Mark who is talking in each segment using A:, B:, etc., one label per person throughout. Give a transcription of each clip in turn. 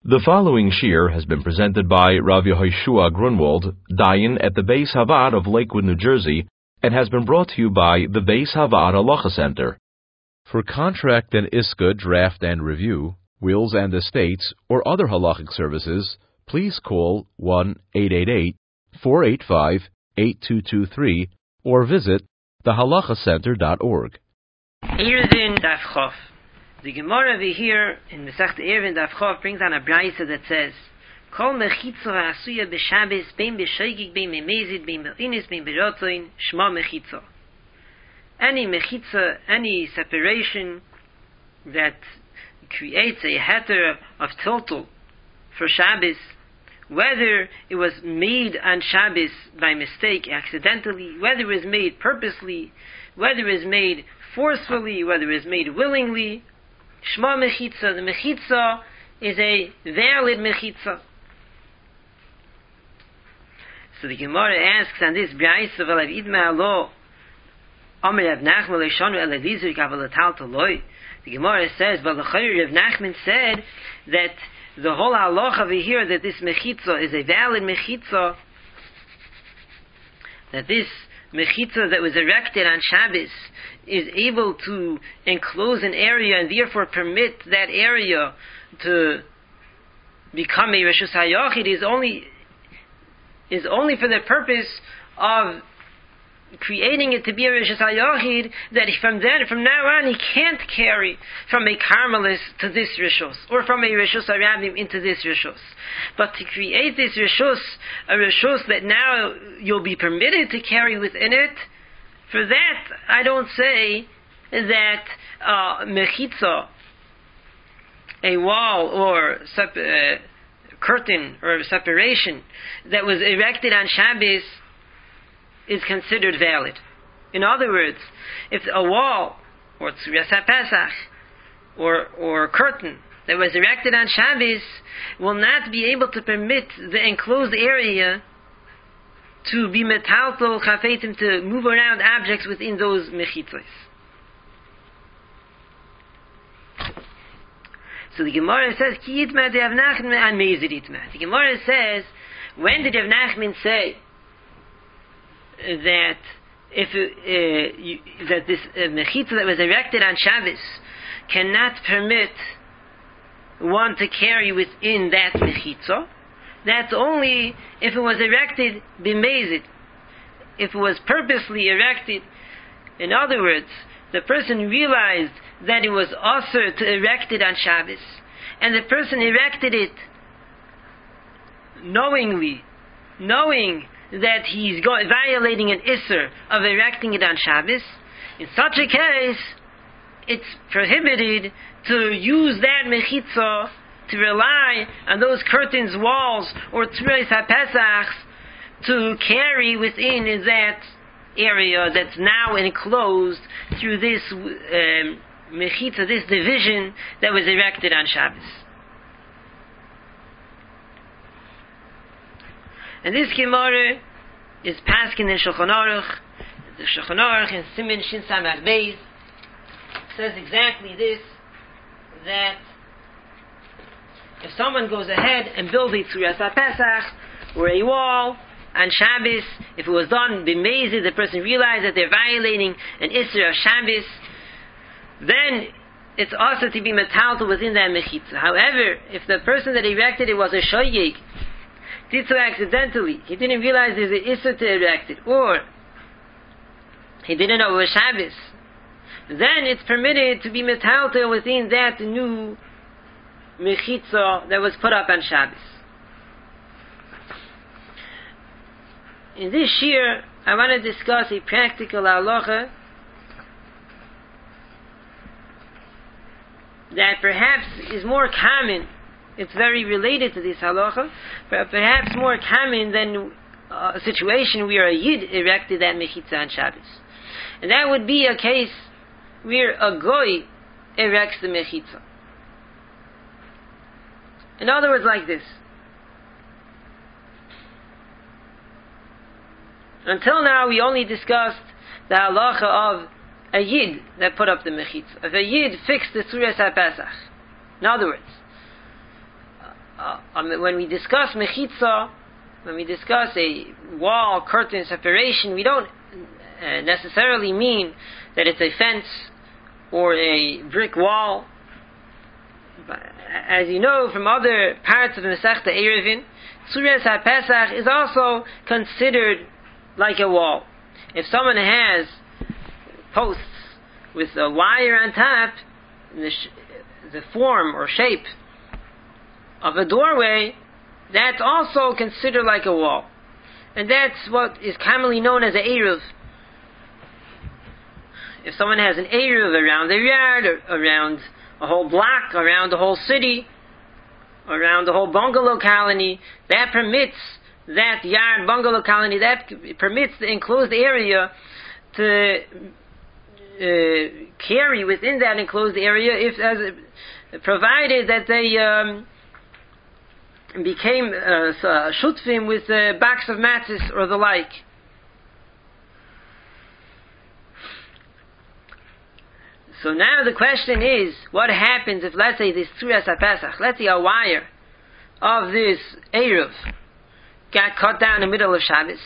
A: The following shir has been presented by Rav Yehoshua Grunwald, Dayan at the Beis Havad of Lakewood, New Jersey, and has been brought to you by the Beis Havad Halacha Center. For contract and iska draft and review, wills and estates, or other halachic services, please call 1-888-485-8223 or visit thehalachacenter.org.
B: Eruvin Daf Chof. The Gemara over here in Masechta Eruvin Daf Chof brings on a brayso that says, Kol mechitza ha'asuya b'Shabbos bein b'shoigig bein b'mezid bein b'linis bein b'rotzoin shma mechitza. Any mechitza, any separation that creates a heter of tiltul for Shabbos, whether it was made on Shabbos by mistake, accidentally, whether it was made purposely, whether it was made forcefully, whether it was made willingly, Shma mechitza, the mechitza is a valid mechitza. So the Gemara asks on this brayso of Alav Idma Alo, Amar Rav Nachman Leishanu Elevizur Gavalatal Taloi. The Gemara says, but Rav Nachman said that the whole halacha over here, that this mechitza is a valid mechitza, that this mechitza that was erected on Shabbos is able to enclose an area and therefore permit that area to become a Reshus HaYachid is only for the purpose of creating it to be a Reshus HaYachid, that from now on he can't carry from a Carmelis to this Reshus, or from a Reshus HaRabim into this Reshus. But to create this Reshus, a Reshus that now you'll be permitted to carry within it, for that I don't say that mechitza, a wall or curtain or separation that was erected on Shabbos is considered valid. In other words, if a wall or Tzurias HaPesach or curtain that was erected on Shabbos will not be able to permit the enclosed area to be metaltal chafetim, to move around objects within those mechitzos. So the Gemara says, Ki yitma de Rav Nachman an mezid yitma. The Gemara says, when did Rav Nachman say that that this mechitza that was erected on Shabbos cannot permit one to carry within that mechitza? That's only if it was erected b'mezid, if it was purposely erected. In other words, the person realized that it was also to erect it on Shabbos, and the person erected it knowing that he's violating an isser of erecting it on Shabbos. In such a case, it's prohibited to use that mechitza, to rely on those curtains, walls, or Tzurias HaPesach to carry within that area that's now enclosed through this mechitza, this division that was erected on Shabbos. And this Gemara is paskin in Shulchan Aruch. The Shulchan Aruch in Siman Shin Samach Beis says exactly this, that if someone goes ahead and builds a Tzurias HaPesach or a wall on Shabbos, if it was done b'mezid, the person realized that they're violating an Isser of Shabbos, then it's also to be metaltal within that mechitza. However, if the person that erected it was a shoyeg, did so accidentally, he didn't realize there's an Isser to erect it, or he didn't know it was Shabbos, then it's permitted to be metaltal within that new mechitza that was put up on Shabbos. In this shir, I want to discuss a practical halacha that perhaps is more common. It's very related to this halacha, but perhaps more common than a situation where a yid erected that mechitza on Shabbos. And that would be a case where a goy erects the mechitza. In other words, like this. Until now, we only discussed the halacha of a yid that put up the mechitza. If a yid fixed the Tzurias HaPesach. In other words, when we discuss mechitza, when we discuss a wall, curtain, separation, we don't necessarily mean that it's a fence or a brick wall. As you know from other parts of the Masechta Eruvin, Tzuras HaPesach is also considered like a wall. If someone has posts with a wire on top, the form or shape of a doorway, that's also considered like a wall. And that's what is commonly known as an Eruv. If someone has an Eruv around their yard, or around a whole block, around the whole city, around the whole bungalow colony, that permits that yard bungalow colony, that permits the enclosed area to carry within that enclosed area, provided that they became shutfim with a box of matzahs or the like. So now the question is, what happens if, let's say, this Tzuras HaPesach, let's say a wire of this Eruv got cut down in the middle of Shabbos,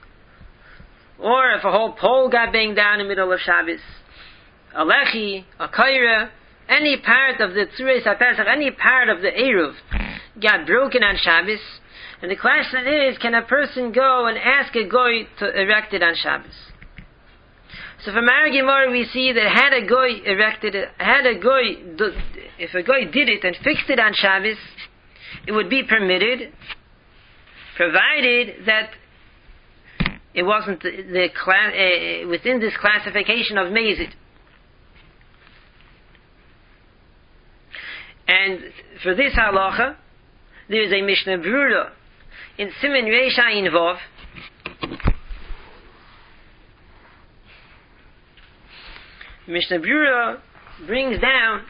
B: or if a whole pole got banged down in the middle of Shabbos, a lechi, a kaira, any part of the Tzuras HaPesach, any part of the Eruv got broken on Shabbos, and the question is, can a person go and ask a goy to erect it on Shabbos? So from our Gemara we see that had a goy erected it, if a goy did it and fixed it on Shabbos, it would be permitted, provided that it wasn't within this classification of mezid. And for this halacha, there is a Mishnah Berurah in Siman Reish Ayin Vav. Mishnah Berurah brings down,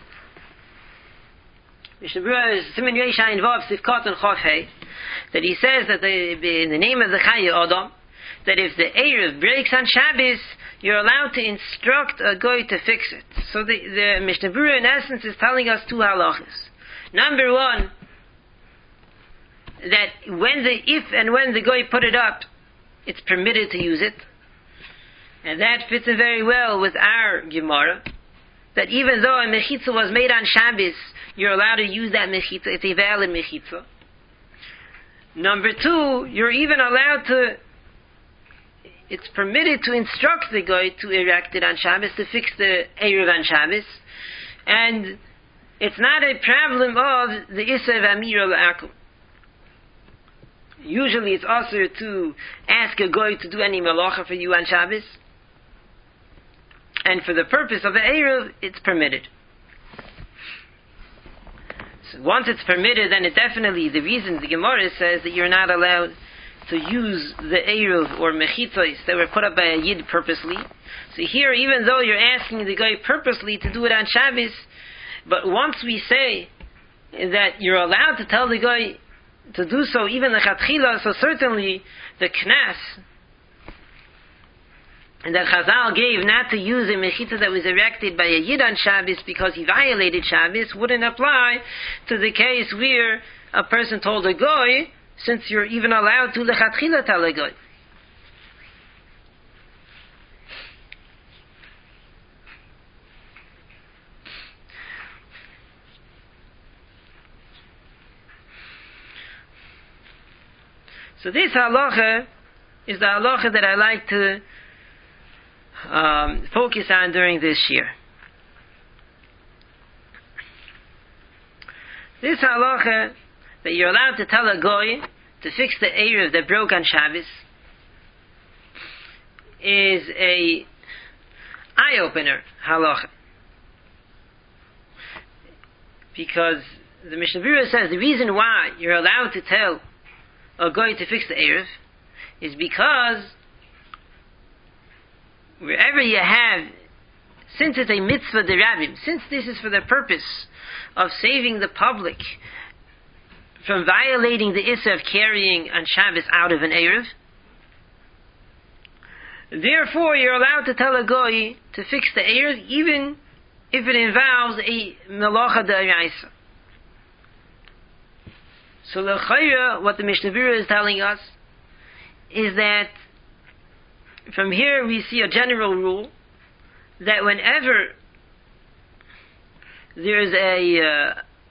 B: Mishnah Berurah is Siman Reish Ayin Vav Sifkat and Chof Hei, that he says that in the name of the Chayei Adam, that if the Eruv breaks on Shabbos, you're allowed to instruct a goy to fix it. So the Mishnah Berurah in essence is telling us two halachas. Number one, that if and when the goy put it up, it's permitted to use it. And that fits in very well with our Gemara, that even though a mechitza was made on Shabbos, you're allowed to use that mechitza. It's a valid mechitza. Number two, you're even allowed to, it's permitted to instruct the guy to erect it on Shabbos, to fix the Eruv on Shabbos. And it's not a problem of the Isser V'Amira L'Akum. Usually it's also to ask a guy to do any malacha for you on Shabbos. And for the purpose of the Eruv, it's permitted. So once it's permitted, then it definitely, the reason the Gemara says that you're not allowed to use the Eruv or mechitzos that were put up by a Yid purposely. So here, even though you're asking the guy purposely to do it on Shabbos, but once we say that you're allowed to tell the guy to do so, even the Chatchila, so certainly the Knas that Chazal gave not to use a mechitza that was erected by a Yid on Shabbos because he violated Shabbos wouldn't apply to the case where a person told a goy, since you're even allowed to lechatchila tell a goy. So this halacha is the halacha that I like to focus on during this year. This halacha that you're allowed to tell a goy to fix the Eruv that broke on Shabbos is a eye-opener halacha. Because the Mishnah Berurah says the reason why you're allowed to tell a goy to fix the Eruv is because wherever you have, since it's a mitzvah derabim, since this is for the purpose of saving the public from violating the issa of carrying on Shabbos out of an Eruv, therefore you're allowed to tell a goy to fix the Eruv even if it involves a melacha d'oraisa. So l'chayra, what the Mishnah Berurah is telling us is that from here we see a general rule that whenever there's a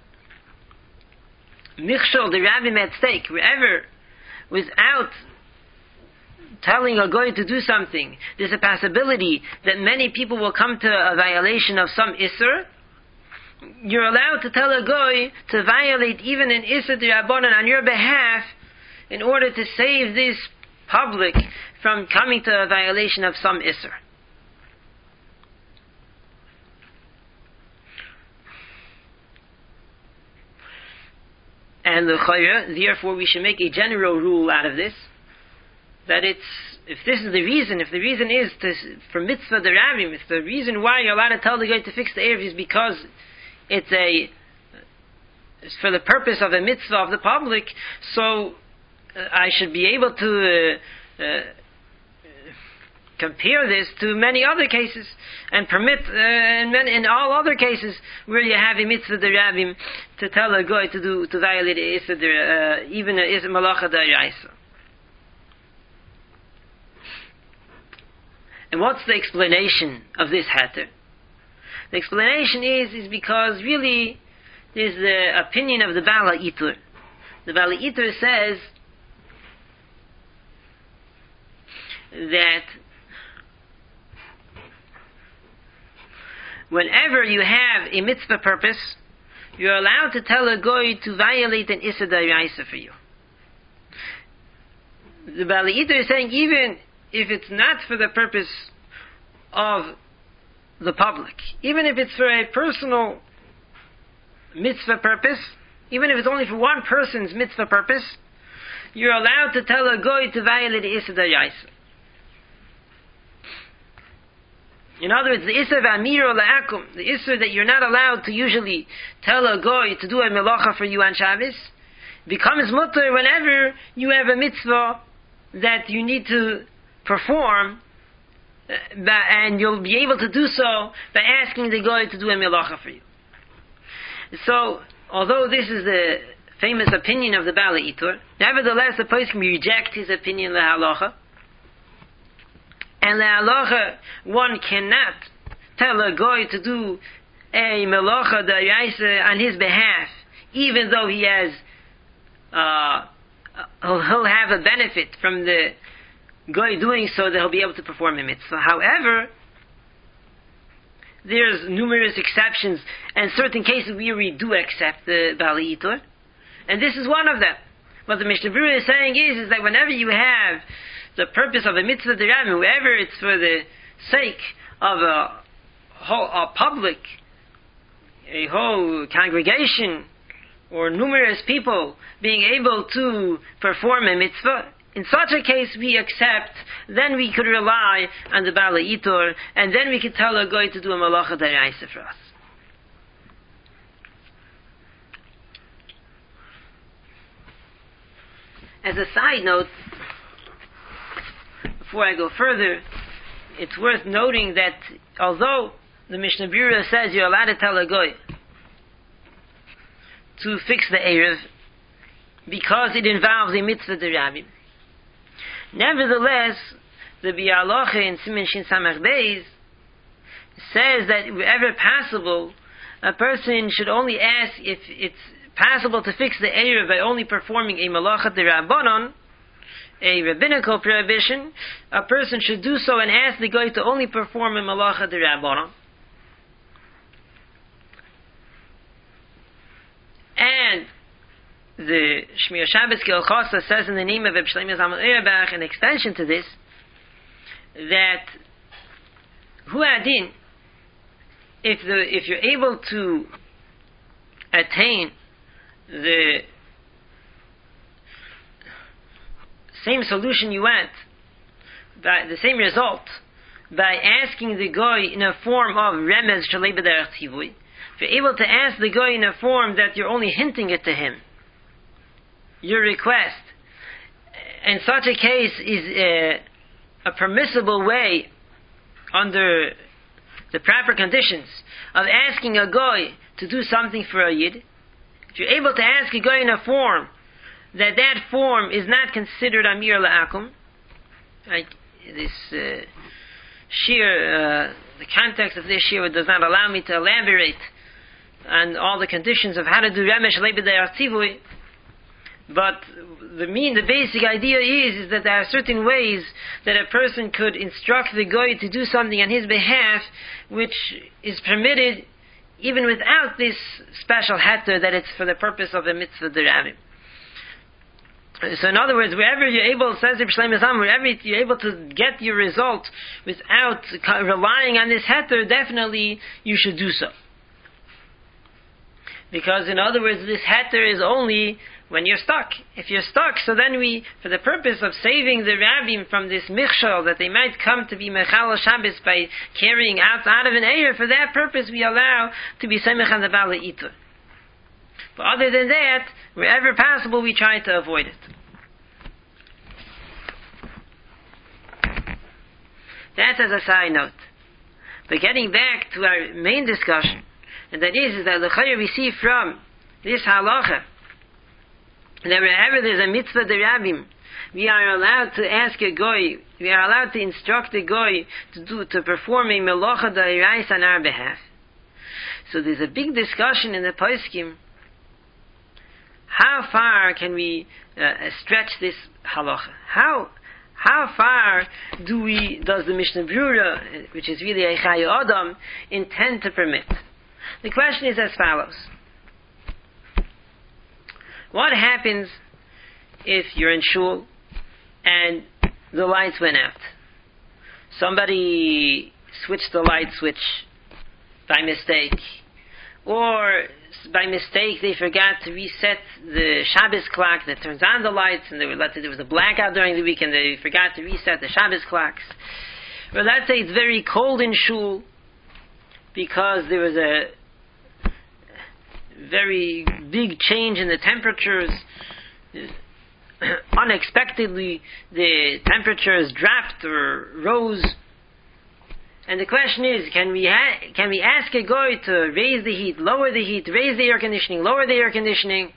B: michshol derabim at stake, wherever without telling a goy to do something, there's a possibility that many people will come to a violation of some isser, you're allowed to tell a goy to violate even an isser d'Rabbanan on your behalf in order to save this public from coming to a violation of some isser. And therefore we should make a general rule out of this, that it's, if this is the reason, if the reason is for mitzvah derabim, if the reason why you're allowed to tell the guy to fix the erev is because it's for the purpose of a mitzvah of the public, so I should be able to compare this to many other cases and permit in all other cases where you have a mitzvah derabim to tell a guy to violate a issa even a issa malacha deraisa. And what's the explanation of this hatter? The explanation is because really there's the opinion of the Baal HaItur. The Baal HaItur says that whenever you have a mitzvah purpose, you're allowed to tell a goy to violate an issa d'oraisa for you. The Baal HaItur is saying even if it's not for the purpose of the public, even if it's for a personal mitzvah purpose, even if it's only for one person's mitzvah purpose, you're allowed to tell a goy to violate the issa d'oraisa. In other words, the issa v'amiro la'akum, the issa that you're not allowed to usually tell a goy to do a melacha for you on Shabbos, becomes mutter whenever you have a mitzvah that you need to perform, and you'll be able to do so by asking the goy to do a melacha for you. So, although this is the famous opinion of the Baal HaItur, nevertheless the person can reject his opinion le'halacha. And le'halacha, one cannot tell a goy to do a melacha d'oraisa on his behalf, even though he has he'll have a benefit from the goy doing so, that he'll be able to perform a mitzvah. However, there's numerous exceptions, and certain cases we do accept the Baal HaItur, and this is one of them. What the Mishnah Berurah is saying is that whenever you have the purpose of a mitzvah derabim, wherever it's for the sake of a public, a whole congregation, or numerous people being able to perform a mitzvah, in such a case we accept, then we could rely on the Baal HaItur, and then we could tell a goy to do a malacha d'oraisa for us. As a side note, before I go further, it's worth noting that although the Mishnah Berurah says you're allowed to tell a goy to fix the erev because it involves a mitzvah derabim, nevertheless, the Biur Halacha in Siman Shin Samach Beis says that wherever possible, a person should only ask if it's possible to fix the erev by only performing a malacha d'Rabbanan, a rabbinical prohibition. A person should do so and ask the guy to only perform a malacha d'Rabbanan. And the Shmir Shabbos Gilchasa says in the name of Reb Shlomo Zalman Auerbach, in extension to this, that Hu Adin, if you're able to attain the same solution you want, by the same result, by asking the guy in a form of remez shalei b'derech tivui, if you're able to ask the guy in a form that you're only hinting it to him, your request, in such a case is a permissible way under the proper conditions of asking a guy to do something for a yid. If you're able to ask a guy in a form that form is not considered Amir La'akum. Right? This shir, the context of this shir does not allow me to elaborate on all the conditions of how to do Remesh Leibedei Artzivui. But the basic idea is that there are certain ways that a person could instruct the goy to do something on his behalf, which is permitted even without this special heter that it's for the purpose of a mitzvah derabim. So in other words, wherever you're able, says Reb Shlomo Zalman, wherever you're able to get your result without relying on this heter, definitely you should do so. Because in other words, this heter is only when you're stuck. If you're stuck, so then we, for the purpose of saving the rabbim from this michshol, that they might come to be mechal Shabbos by carrying out of an eir, for that purpose we allow to be semech on the Bala Itur. But other than that, wherever possible, we try to avoid it. That's as a side note. But getting back to our main discussion, and that is that l'chayr we see from this halacha, that wherever there's a mitzvah derabim, we are allowed to ask a goy, we are allowed to instruct a goy to perform a melacha d'oraisa on our behalf. So there's a big discussion in the poskim. How far can we stretch this halacha? How far does the Mishnah Berurah, which is really a Chaye Adam, intend to permit? The question is as follows. What happens if you're in shul and the lights went out? Somebody switched the light switch by mistake, or by mistake they forgot to reset the Shabbos clock that turns on the lights, and there was a blackout during the week and they forgot to reset the Shabbos clocks. Or let's say it's very cold in shul because there was a very big change in the temperatures. Unexpectedly the temperatures dropped or rose. And the question is, can we ask a goy to raise the heat, lower the heat, raise the air conditioning, lower the air conditioning,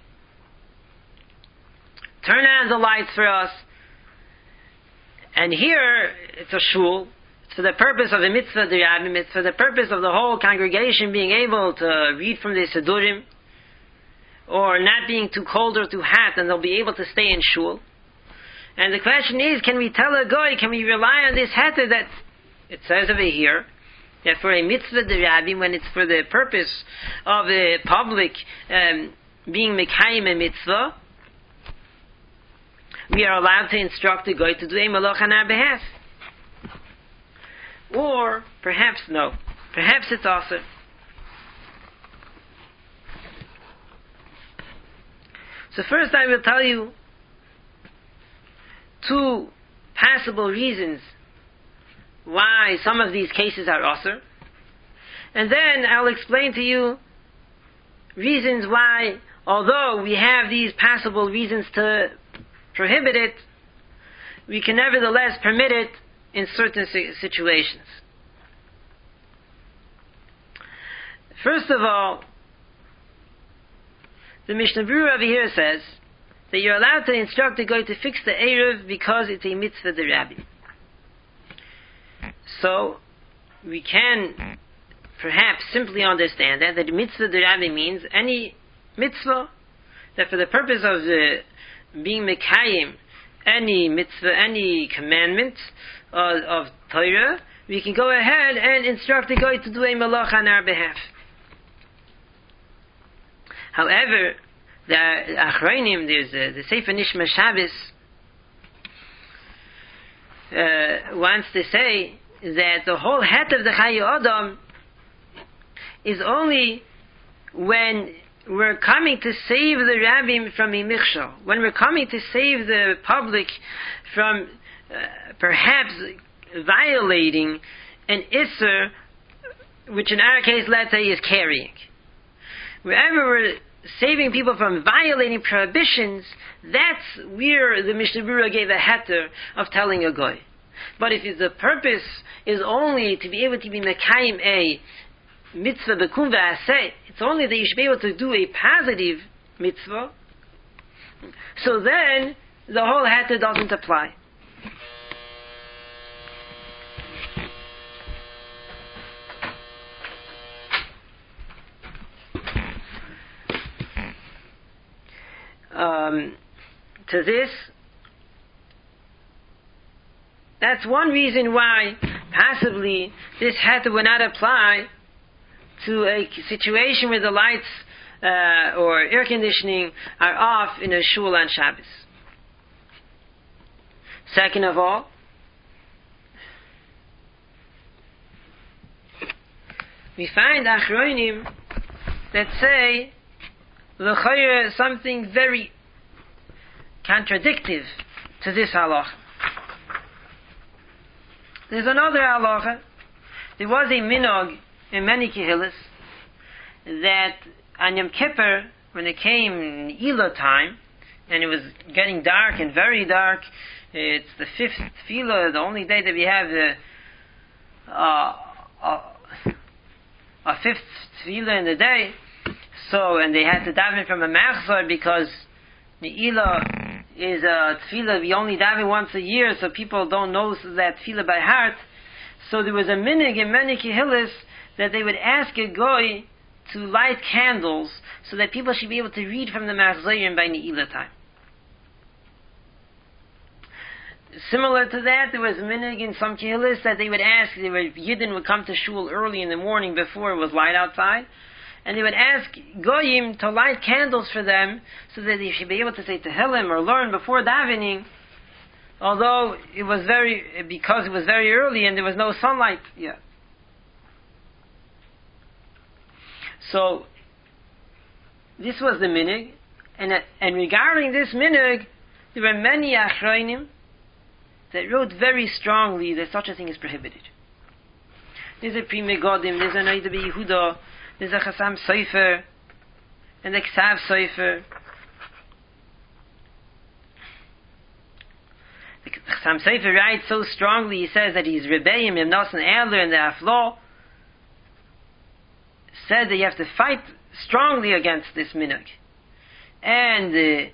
B: turn on the lights for us? And here, it's a shul. It's for the purpose of the mitzvah derabim. It's for the purpose of the whole congregation being able to read from the Sidurim, or not being too cold or too hot, and they'll be able to stay in shul. And the question is, can we tell a goy, can we rely on this heter that it says over here, that for a mitzvah derabim, when it's for the purpose of the public being mekayim a mitzvah, we are allowed to instruct the goy to do a malach on our behalf? Or perhaps no. Perhaps it's also. So first I will tell you two possible reasons why some of these cases are asur, and then I'll explain to you reasons why, although we have these possible reasons to prohibit it, we can nevertheless permit it in certain situations. First of all, the Mishnah Berurah over here says that you're allowed to instruct the guy to fix the Erev because it's a mitzvah derabim. So, we can perhaps simply understand that mitzvah derabim means any mitzvah that for the purpose of being mekayim any mitzvah, any commandment of Torah, we can go ahead and instruct the guy to do a malach on our behalf. However, the Achronim, there's the Sefer Nishma Shabbos, wants to say that the whole het of the Chaye Adam is only when we're coming to save the rabbim from a michshol, when we're coming to save the public from perhaps violating an isser, which in our case, let's say, is carrying. Wherever we're saving people from violating prohibitions, that's where the Mishnah Berurah gave a heter of telling a goy. But if the purpose is only to be able to be mekayim a mitzvah bekum v'aseh, it's only that you should be able to do a positive mitzvah, So then, the whole heter doesn't apply. To this, that's one reason why possibly this heter would not apply to a situation where the lights or air conditioning are off in a shul on Shabbos. Second of all, we find achronim that say l'chayr something very contradictive to this halacha. There's another halacha. There was a minog in many kehillas that on Yom Kippur, when it came in Ela time, and it was getting dark and very dark, it's the fifth tefillah, the only day that we have a fifth tefillah in the day. So, and they had to daven from a machzor because the Ela is a tefillah we only daven once a year, so people don't know that tefillah by heart. So there was a minig in many kehillas that they would ask a goy to light candles so that people should be able to read from the machzorim by Ne'ilah time. Similar to that, there was a minig in some kehillas that they would ask, Yidden would come to shul early in the morning before it was light outside, and they would ask goyim to light candles for them so that they should be able to say Tehillim or learn before davening, although because it was very early and there was no sunlight yet. So, this was the minig, and regarding this minig, there were many achronim that wrote very strongly that such a thing is prohibited. There's a Pri Megadim, there's a Noida Yehuda, there's a Chassam Sofer, and a Ksav Sofer. The Chassam Sofer writes so strongly, he says that he's Rebbeim, Yemnos and Adler, and the Aflo, said that you have to fight strongly against this minhag. And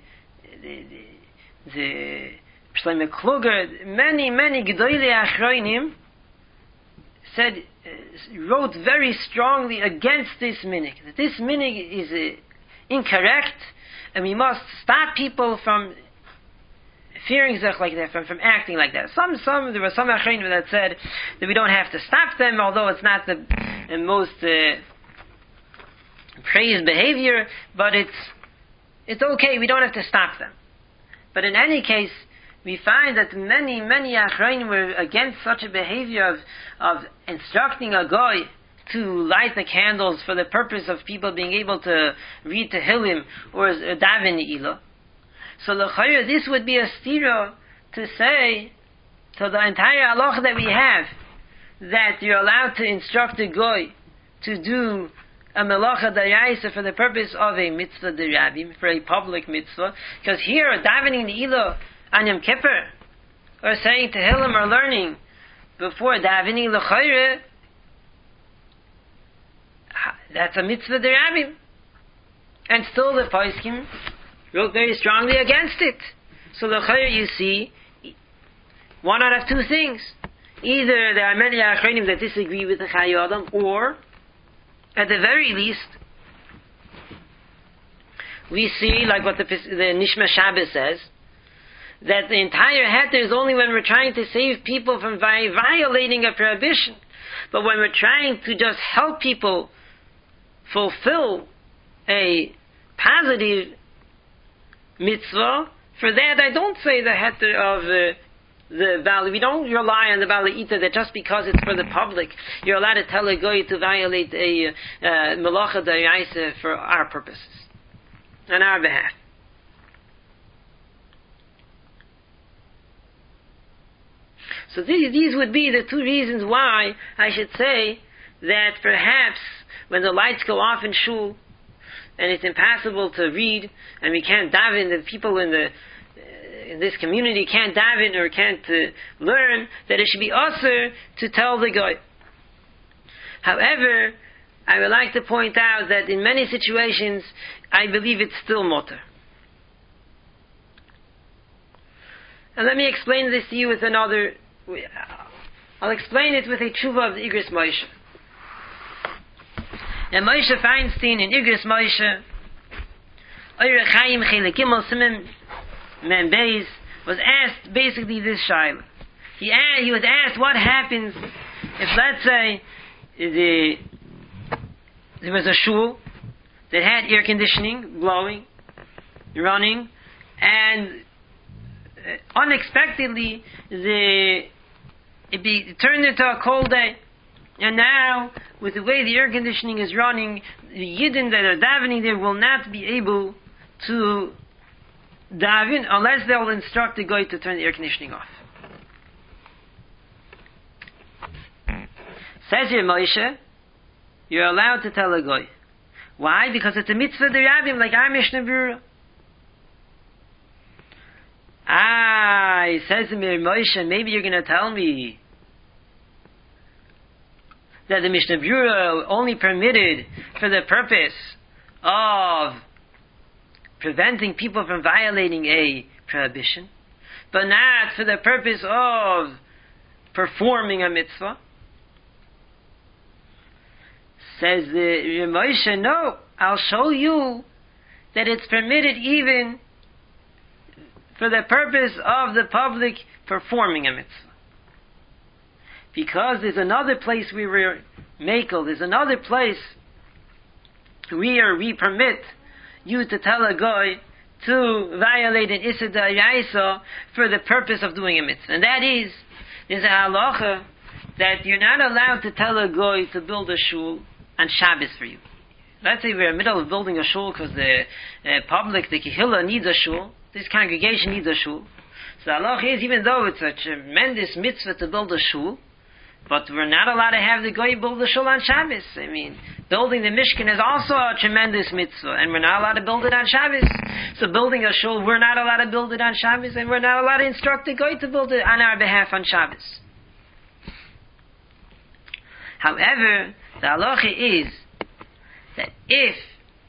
B: the Shlomo Kluger, many Gedolei Achronim said, wrote very strongly against this minhag. That this minhag is incorrect, and we must stop people from fearing zech like that, from acting like that. There were some Achronim that said that we don't have to stop them, although it's not the most praised behavior, but it's okay, we don't have to stop them. But in any case, we find that many Achronim were against such a behavior of instructing a goy to light the candles for the purpose of people being able to read Tehillim or daven Ne'ilah. So l'chayr, this would be a stira to say to the entire halacha that we have, that you're allowed to instruct a goy to do a melacha daraisa for the purpose of a mitzvah derabim, for a public mitzvah, because here davening Ne'ilah on Yom Kippur, or saying Tehillim or learning before davening l'chayr, that's a mitzvah derabim, and still the poskim wrote very strongly against it. So l'chayr, you see, one out of two things: either there are many achronim that disagree with the Chayei Adam, or at the very least, we see, like what the Nishma Shabbos says, that the entire heter is only when we're trying to save people from violating a prohibition. But when we're trying to just help people fulfill a positive mitzvah, for that I don't say the heter of the Bali. We don't rely on the Bali Ita that just because it's for the public, you're allowed to tell a goy to violate a melacha daraisa for our purposes, on our behalf. So these would be the two reasons why I should say that perhaps when the lights go off in shul and it's impossible to read and we can't daven, the people in this community can't daven or can't learn, that it should be usher to tell the goy. However, I would like to point out that in many situations, I believe it's still mutter. And let me explain this to you with another. I'll explain it with a tshuva of the Igros Moshe. And Moshe Feinstein in Igros Moshe, Oyer Chaim Chelek Gimel Simen Mem Beis, was asked basically this shaila. He was asked what happens if, let's say, there was a shul that had air conditioning, blowing, running, and unexpectedly it turned into a cold day. And now, with the way the air conditioning is running, the Yidden that are davening there will not be able to daven unless they'll instruct the guy to turn the air conditioning off. Says here Moshe, you're allowed to tell a guy. Why? Because it's a mitzvah the Rabbim, like our Mishnah Berurah. He says to me, Moshe, maybe you're going to tell me that the Mishnah Berurah only permitted for the purpose of preventing people from violating a prohibition, but not for the purpose of performing a mitzvah. Says the Moshe, no, I'll show you that it's permitted even for the purpose of the public performing a mitzvah. Because there's another place we were makel, there's another place where we permit you to tell a guy to violate an Issa D'Oraisa for the purpose of doing a mitzvah. And that is, there's a halacha that you're not allowed to tell a guy to build a shul on Shabbos for you. Let's say we're in the middle of building a shul because the public, the kehillah needs a shul, this congregation needs a shul. So the halacha is, even though it's a tremendous mitzvah to build a shul, but we're not allowed to have the guy build the shul on Shabbos. I mean, building the Mishkan is also a tremendous mitzvah, and we're not allowed to build it on Shabbos. So building a shul, we're not allowed to build it on Shabbos, and we're not allowed to instruct the guy to build it on our behalf on Shabbos. However, the halacha is that if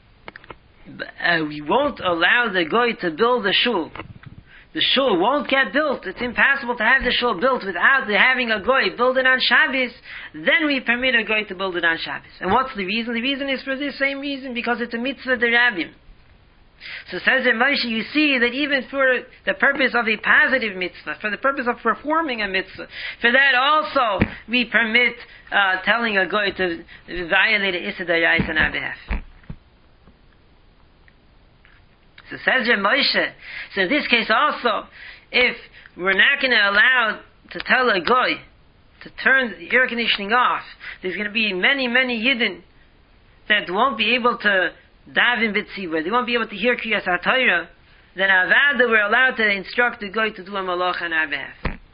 B: we won't allow the guy to build the shul won't get built. It's impossible to have the shul built without having a goy build it on Shabbos. Then we permit a goy to build it on Shabbos. And what's the reason? The reason is for this same reason, because it's a mitzvah d'Rabbim. So says in Moshe, you see that even for the purpose of a positive mitzvah, for the purpose of performing a mitzvah, for that also we permit telling a goy to violate an Issa D'Oraisa on our behalf. So says Moshe, so in this case also, if we're not going to allow to tell a goy to turn the air conditioning off, there's going to be many, many Yidden that won't be able to daven b'tzibur, they won't be able to hear Kriyas HaTorah, then avada we're allowed to instruct the goy to do a malach on our behalf.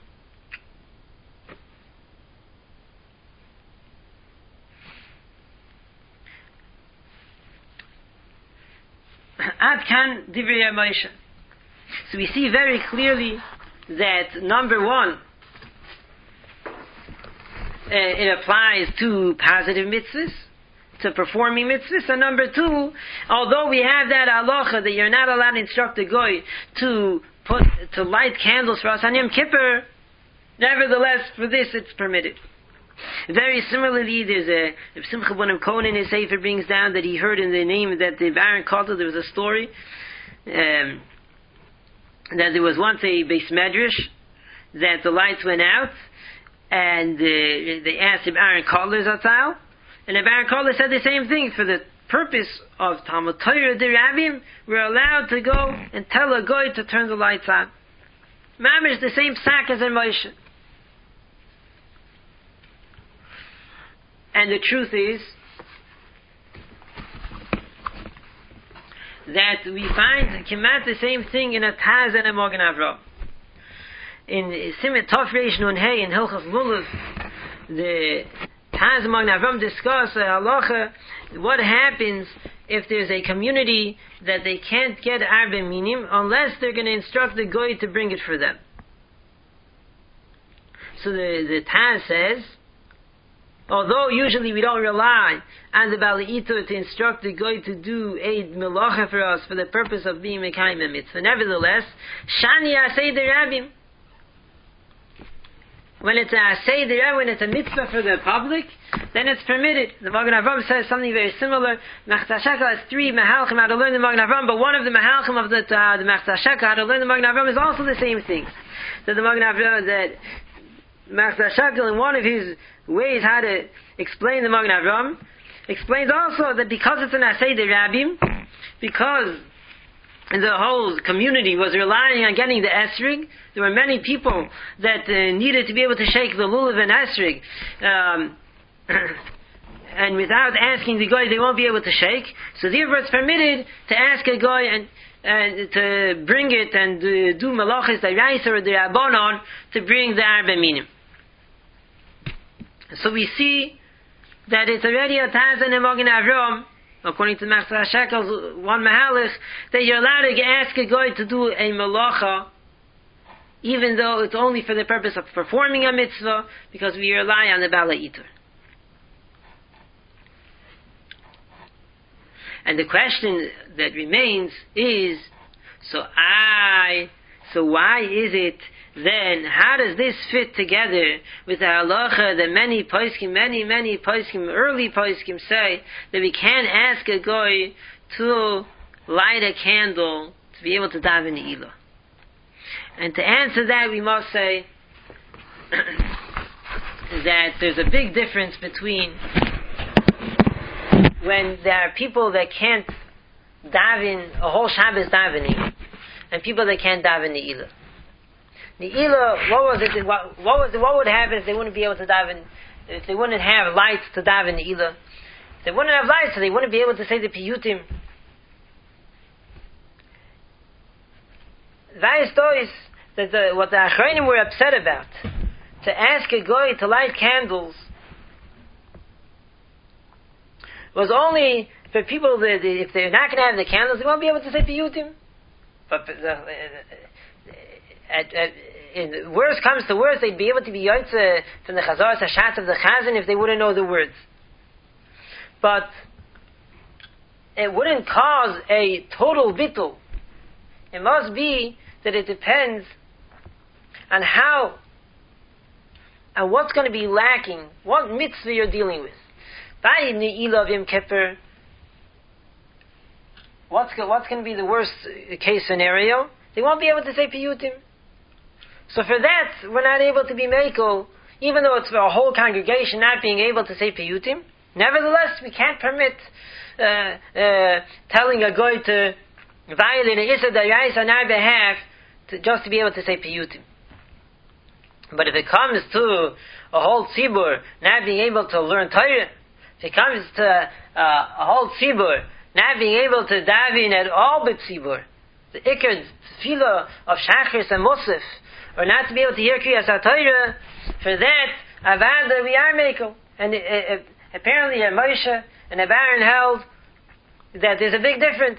B: Ad kan divrei Moshe. So we see very clearly that number one, it applies to positive mitzvahs, to performing mitzvahs, and number two, although we have that halacha that you're not allowed to instruct the goy to light candles for us on Yom Kippur, nevertheless for this it's permitted. Very similarly, there's a Simcha Bonim Cohen in his Sefer brings down that he heard in the name that the Baron Kotel, there was a story that there was once a Beis Medrash that the lights went out, and they asked if Aaron Kotler Zatzal, and the Baron Kotler said the same thing. For the purpose of Talmud Torah d'Rabbim, we're allowed to go and tell a goy to turn the lights on. Mamish the same sack as in Moshe. And the truth is that we find Kemat the same thing in a Taz and a Magen Avraham. In Simet Tov Reish Nun Hey in Hilchos Lulav, the Taz and Magen Avraham discuss a halacha, what happens if there's a community that they can't get Arba Minim unless they're going to instruct the Goy to bring it for them. So the Taz says, although usually we don't rely on the Bali Ito to instruct the Goy to do a melacha for us for the purpose of being Mekayim a mitzvah, nevertheless, Shani Asei D'Rabbim, when it's a seder, when it's a mitzvah for the public, then it's permitted. The Magen Avraham says something very similar. Mechitza Shekel has 3 Mahalchim how to learn the Magen Avraham, but one of the Mahalchim of the Mechitza Shekel how to learn the Magen Avraham is also the same thing. So the Magen Avraham, that Mechitza Shekel, in one of his ways how to explain the Magen Avraham, explains also that because it's an Aseder Rabbim, because the whole community was relying on getting the esrig, there were many people that needed to be able to shake the lulav and esrig, and without asking the guy they won't be able to shake. So therefore it's permitted to ask a guy and to bring it and do malachis the Raisa or the Rabbanon to bring the Arba Minim. So we see that it's already a Tazan and Magen Avraham, according to Mechitza Shekel's one Mahalach, that you're allowed to ask a guy to do a malacha, even though it's only for the purpose of performing a mitzvah, because we rely on the Bala Itur. And the question that remains is, so why is it then, how does this fit together with the halacha that many poskim, early poskim say that we can't ask a guy to light a candle to be able to daven Ne'ilah? And to answer that, we must say that there's a big difference between when there are people that can't daven a whole Shabbos davening and people that can't daven Ne'ilah. Ne'ilah, what would happen if they wouldn't be able to daven, if they wouldn't have lights to daven Ne'ilah? If they wouldn't have lights, so they wouldn't be able to say the piyutim. That is that what the Achronim were upset about, to ask a guy to light candles, was only for people that if they're not going to have the candles, they won't be able to say piyutim. But worst comes to worst, they'd be able to be yotze from the Chazar Hashat of the Chazan if they wouldn't know the words. But it wouldn't cause a total bittul. It must be that it depends on how and what's going to be lacking, what mitzvah you're dealing with. By Ne'ilah of Yom Kippur, what's going to be the worst case scenario? They won't be able to say piyutim. So for that, we're not able to be mekel, even though it's for a whole congregation not being able to say piyutim. Nevertheless, we can't permit telling a guy to violate an Issa Dayais on our behalf just to be able to say piyutim. But if it comes to a whole tzibur not being able to learn Torah, if it comes to a whole tzibur not being able to daven at all but tzibur, the ikar tefillah of Shachris and Musaf, or not to be able to hear Kriyas HaTorah, for that, Avada, we are mekel. And apparently Moshe and Aaron held that there's a big difference.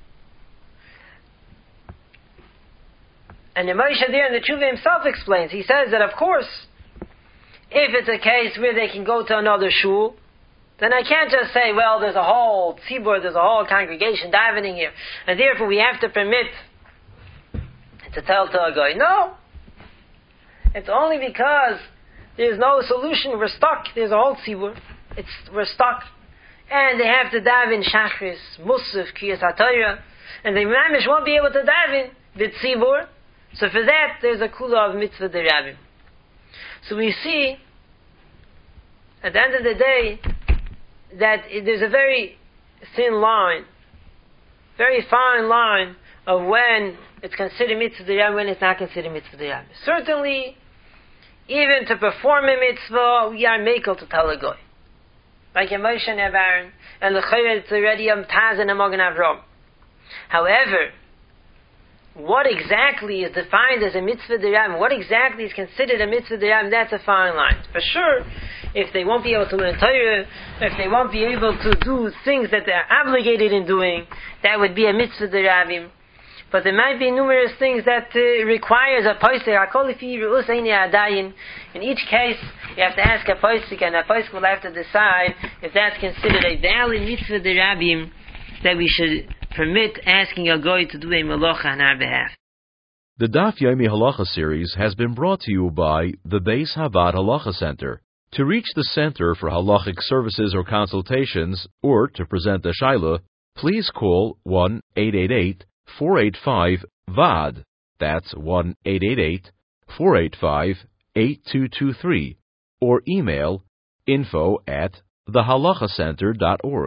B: And the Moshe there in the Tshuva himself explains, he says that of course, if it's a case where they can go to another shul, then I can't just say, well, there's a whole tzibur, there's a whole congregation davening here, and therefore we have to permit to tell to a guy. No. It's only because there's no solution, we're stuck, there's a whole tzibur, we're stuck, and they have to daven Shachris, Musaf, Kriyas HaTorah, and the Mamish won't be able to daven with tzibur, so for that there's a kula of mitzvah derabim. So we see, at the end of the day, that there's a very thin line, very fine line of when it's considered mitzvah derabim, when it's not considered mitzvah derabim. Certainly, even to perform a mitzvah, we are mekel to tell a goy. Like in Moshe and Aaron, and the Chayr, it's already a Taz and a Magen Avraham. However, what exactly is defined as a mitzvah derabim, what exactly is considered a mitzvah derabim, that's a fine line. For sure, if they won't be able to learn Torah, if they won't be able to do things that they're obligated in doing, that would be a mitzvah derabim. But there might be numerous things that requires a posek. In each case, you have to ask a posek, and a posek will have to decide if that's considered a valid mitzvah derabim that we should permit asking a goy to do a malacha on our behalf.
A: The Daf Yomi Halacha series has been brought to you by the Beis Havad Halacha Center. To reach the Center for Halachic Services or Consultations, or to present a Shaila, please call 1-888-485-VAD. That's 1-888-485-8223. Or email info@thehalachacenter.org.